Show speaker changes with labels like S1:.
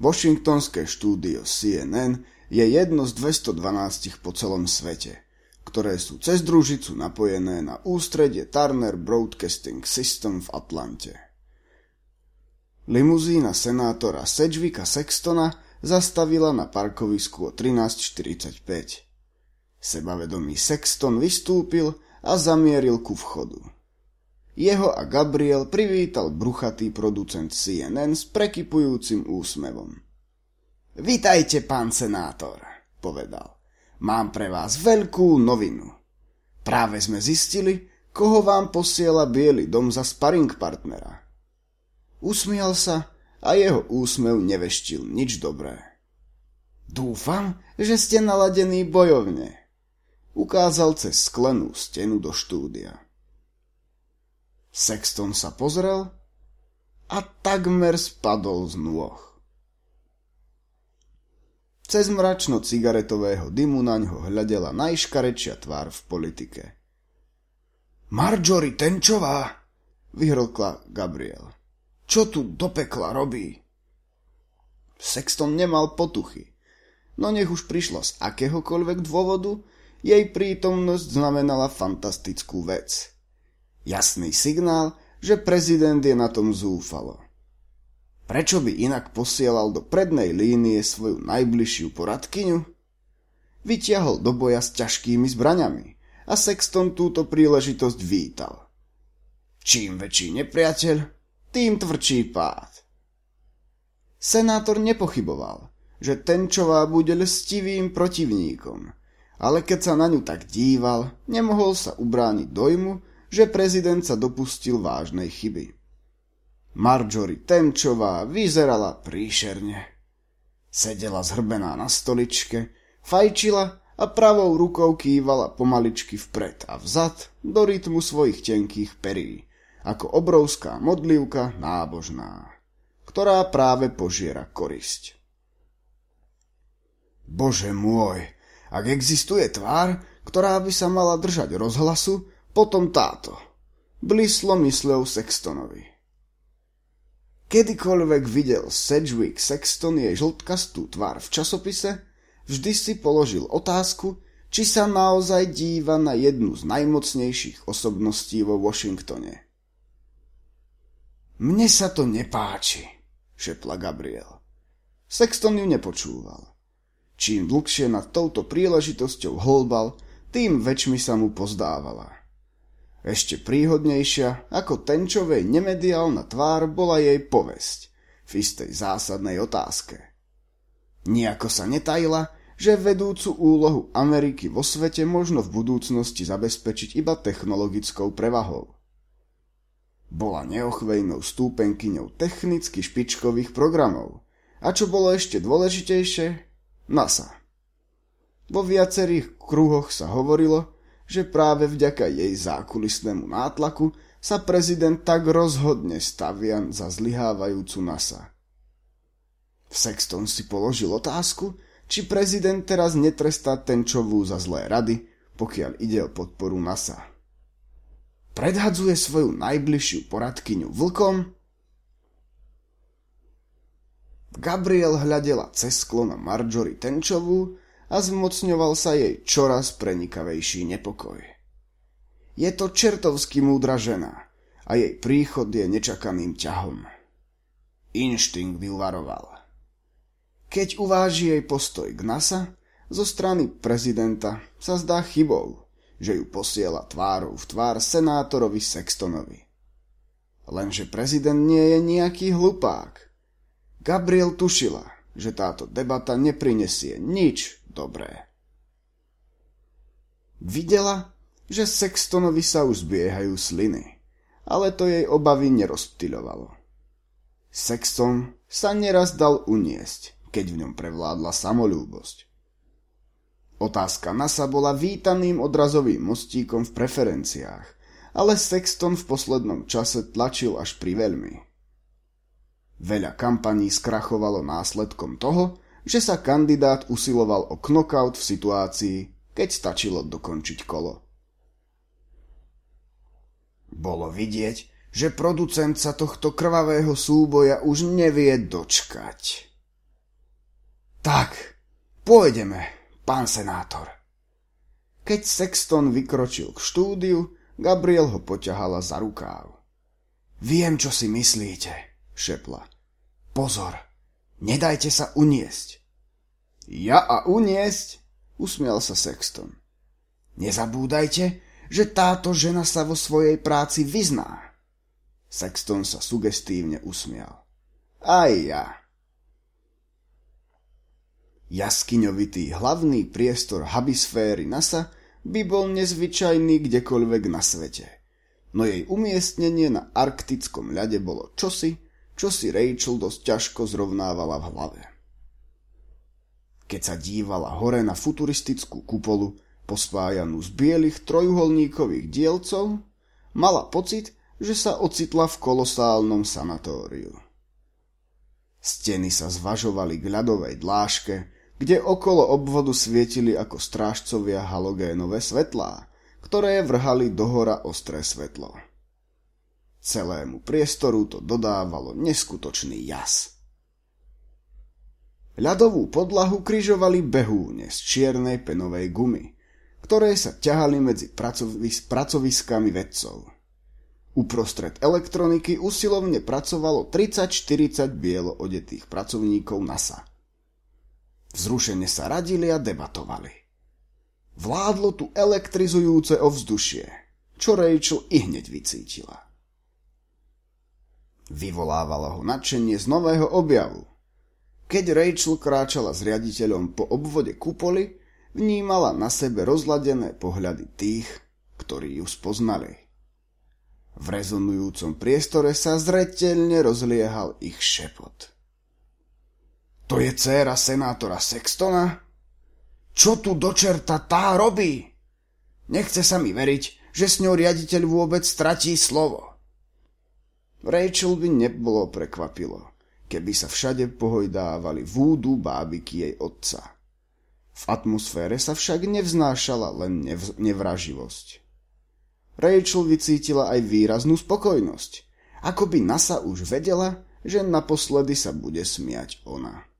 S1: Washingtonské štúdio CNN je jedno z 212 po celom svete, ktoré sú cez družicu napojené na ústredie Turner Broadcasting System v Atlante. Limuzína senátora Sedgwicka Sextona zastavila na parkovisku o 13:45. Sebavedomý Sexton vystúpil a zamieril ku vchodu. Jeho a Gabriel privítal bruchatý producent CNN s prekypujúcim úsmevom. Vitajte, pán senátor, povedal. Mám pre vás veľkú novinu. Práve sme zistili, koho vám posiela Biely dom za sparring partnera. Usmial sa a jeho úsmev neveštil nič dobré. Dúfam, že ste naladení bojovne. Ukázal cez sklenú stenu do štúdia. Sexton sa pozrel a takmer spadol z nôh. Cez mračno cigaretového dymu naňho hľadela najškarečia tvár v politike. Marjorie Tenčová, vyhrkla Gabriel. Čo tu do pekla robí? Sexton nemal potuchy, no nech už prišla z akéhokoľvek dôvodu, jej prítomnosť znamenala fantastickú vec. Jasný signál, že prezident je na tom zúfalo. Prečo by inak posielal do prednej línie svoju najbližšiu poradkyňu? Vytiahol do boja s ťažkými zbraňami a Sexton túto príležitosť vítal. Čím väčší nepriateľ, tým tvrdší pád. Senátor nepochyboval, že Tenčová bude lstivým protivníkom, ale keď sa na ňu tak díval, nemohol sa ubrániť dojmu, že prezident sa dopustil vážnej chyby. Marjorie Tenčová vyzerala príšerne. Sedela zhrbená na stoličke, fajčila a pravou rukou kývala pomaličky vpred a vzad do rytmu svojich tenkých perí, ako obrovská modlivka nábožná, ktorá práve požiera korisť. Bože môj, ak existuje tvár, ktorá by sa mala držať rozhlasu, potom táto. Blislo mysľou Sextonovi. Kedykoľvek videl Sedgwick Sexton jej žltkastú tvár v časopise, vždy si položil otázku, či sa naozaj díva na jednu z najmocnejších osobností vo Washingtone. Mne sa to nepáči, šepla Gabriel. Sexton ju nepočúval. Čím dlhšie nad touto príležitosťou hlbal, tým väčšmi sa mu pozdávala. Ešte príhodnejšia ako Tenčovej nemediálna tvár bola jej povesť v istej zásadnej otázke. Nijako sa netajila, že vedúcu úlohu Ameriky vo svete možno v budúcnosti zabezpečiť iba technologickou prevahou. Bola neochvejnou stúpenkyňou technicky špičkových programov a čo bolo ešte dôležitejšie, NASA. Vo viacerých kruhoch sa hovorilo, že práve vďaka jej zákulisnému nátlaku sa prezident tak rozhodne stavia za zlyhávajúcu NASA. Sexton si položil otázku, či prezident teraz netrestá Tenčovú za zlé rady, pokiaľ ide o podporu NASA. Predhadzuje svoju najbližšiu poradkyňu vlkom? Gabriel hľadela cez sklo na Marjorie Tenčovú a zmocňoval sa jej čoraz prenikavejší nepokoj. Je to čertovsky múdra žena a jej príchod je nečakaným ťahom. Inštinkt ju varoval. Keď uváži jej postoj k NASA, zo strany prezidenta sa zdá chybou, že ju posiela tvárou v tvár senátorovi Sextonovi. Lenže prezident nie je nejaký hlupák. Gabriel tušila, že táto debata neprinesie nič dobré. Videla, že Sextonovi sa už zbiehajú sliny, ale to jej obavy nerozptyľovalo. Sexton sa neraz dal uniesť, keď v ňom prevládla samoľúbosť. Otázka NASA bola vítaným odrazovým mostíkom v preferenciách, ale Sexton v poslednom čase tlačil až priveľmi. Veľa kampaní skrachovalo následkom toho, že sa kandidát usiloval o knockout v situácii, keď stačilo dokončiť kolo. Bolo vidieť, že producent sa tohto krvavého súboja už nevie dočkať. Tak, pôjdeme, pán senátor. Keď Sexton vykročil k štúdiu, Gabriel ho poťahala za rukáv. Viem, čo si myslíte, šepla. Pozor, nedajte sa uniesť. Ja a uniesť? Usmial sa Sexton. Nezabúdajte, že táto žena sa vo svojej práci vyzná. Sexton sa sugestívne usmial. Aj ja. Jaskyňovitý hlavný priestor habisféry NASA by bol nezvyčajný kdekoľvek na svete, no jej umiestnenie na arktickom ľade bolo čosi, čo si Rachel dosť ťažko zrovnávala v hlave. Keď sa dívala hore na futuristickú kupolu, pospájanú z bielých trojuholníkových dielcov, mala pocit, že sa ocitla v kolosálnom sanatóriu. Steny sa zvažovali k ľadovej dláške, kde okolo obvodu svietili ako strážcovia halogénové svetlá, ktoré vrhali dohora ostré svetlo. Celému priestoru to dodávalo neskutočný jas. Ľadovú podlahu križovali behúne z čiernej penovej gumy, ktoré sa ťahali medzi pracoviskami vedcov. Uprostred elektroniky usilovne pracovalo 30-40 bielo odetých pracovníkov NASA. Vzrušene sa radili a debatovali. Vládlo tu elektrizujúce ovzdušie, čo Rachel ihneď vycítila. Vyvolávalo ho nadšenie z nového objavu. Keď Rachel kráčala s riaditeľom po obvode kupoly, vnímala na sebe rozladené pohľady tých, ktorí ju spoznali. V rezonujúcom priestore sa zreteľne rozliehal ich šepot. To je dcéra senátora Sextona? Čo tu do čerta tá robí? Nechce sa mi veriť, že s ňou riaditeľ vôbec stratí slovo. Rachel by nebolo prekvapilo, keby sa všade pohojdávali vúdu bábiky jej otca. V atmosfére sa však nevznášala len nevraživosť. Rachel vycítila aj výraznú spokojnosť, ako by NASA už vedela, že naposledy sa bude smiať ona.